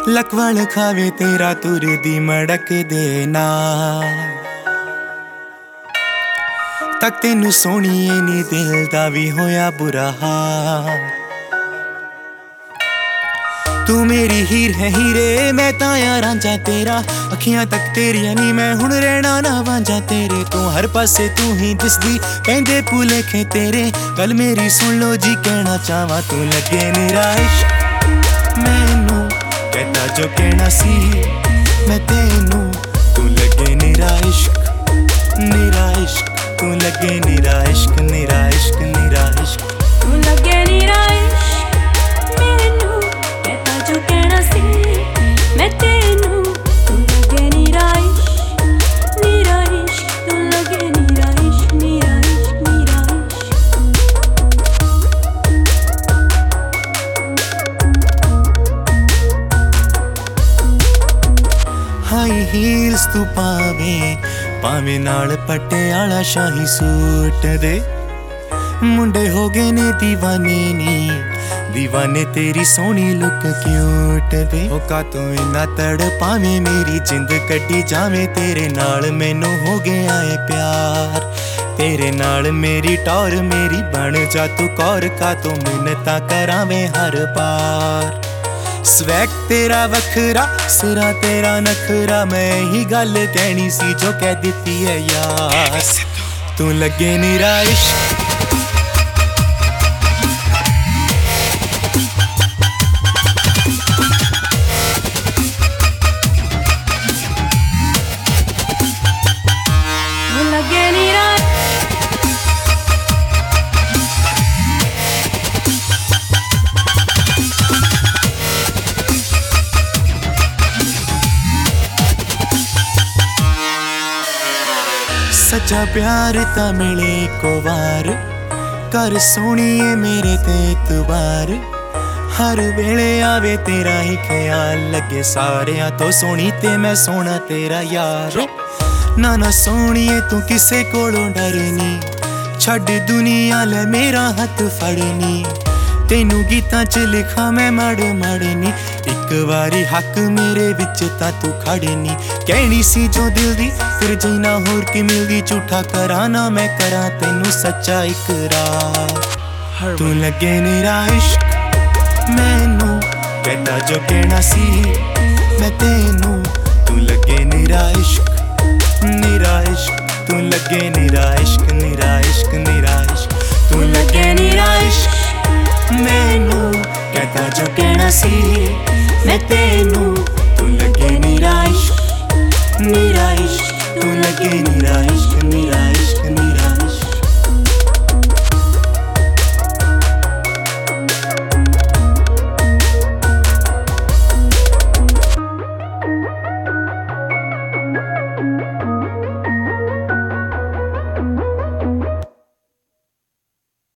लकवल खावे तेरा तुर दी मड़क देना तक तेनू सोहणीए नी दिल दा भी होया बुरा हाल। तू मेरी हीर है हीरे मैं ताया रांझा तेरा, अखियां तक तेरिया नी मैं हुण रहना ना वांझा तेरे। तू हर पासे तू ही दिसदी पैंदे भुलेखे तेरे, गल मेरी सुन लो जी कहना चाहवा तू लगे मेरा इश्क मैनू कहता जो कहना सी मैं तेनू, तू लगे मेरा इश्क तू लगे मेरा इश्क मेरा इश्क मेरा इश्क, तू लगे मेरा इश्क मैनू कहता जो कहना सी मैं तेनू, तू लगे मेरा इश्क तू लगे मेरा इश्क मेरा इश्क मेरा इश्क। हाई हील्स तू पावे पावे नाल पटियाला शाही सूट दे, मुंडे हो गए ने दीवाने नी दीवाने तेरी सोहनी लुक क्यूट दे। ओ का तू इन्ना तड़ पावे मेरी जिंद कड्डी जावे तेरे नाल मैनू हो गया है प्यार, तेरे नाल मेरी टौर मेरी बन जा तू कौर का तू मिन्नतां करावे हर बार। स्वैग तेरा वखरा सिरा तेरा नखरा, मैं ही गल कहनी सी जो कह दिती है यार। तू लगे मेरा इश्क लगे मेरा सच्चा प्यार ता मिले को वार, कर सोहणीए मेरे ते इतबार, हर वेले आवे तेरा ही ख्याल, लगे सारियां तो सोहनी ते मैं सोहना तेरा यार। ना ना सोहणीए तू किसे कोलों डरनी, छड्ड दुनिया ले मेरा हथ फड़नी, तेनू गीतां च लिखा मैं मड़ मड़नी, एक वारी हक मेरे विच तां तू खड़नी। कहनी सी जो दिल दी फिर जीना होर की मिलदी, झूठा करा ना मैं करा तेनू सच्चा इकरार। तू लगे मेरा इश्क मैनू कहता जो कहना सी मैं तेनू, तू लगे मेरा इश्क तू लगे मेरा इश्क मेरा इश्क मेरा इश्क, तू लगे मेरा इश्क मैनू कहता जो कहना सी मैं तेनू, तू लगे मेरा इश्क तू लगे मेरा इश्क।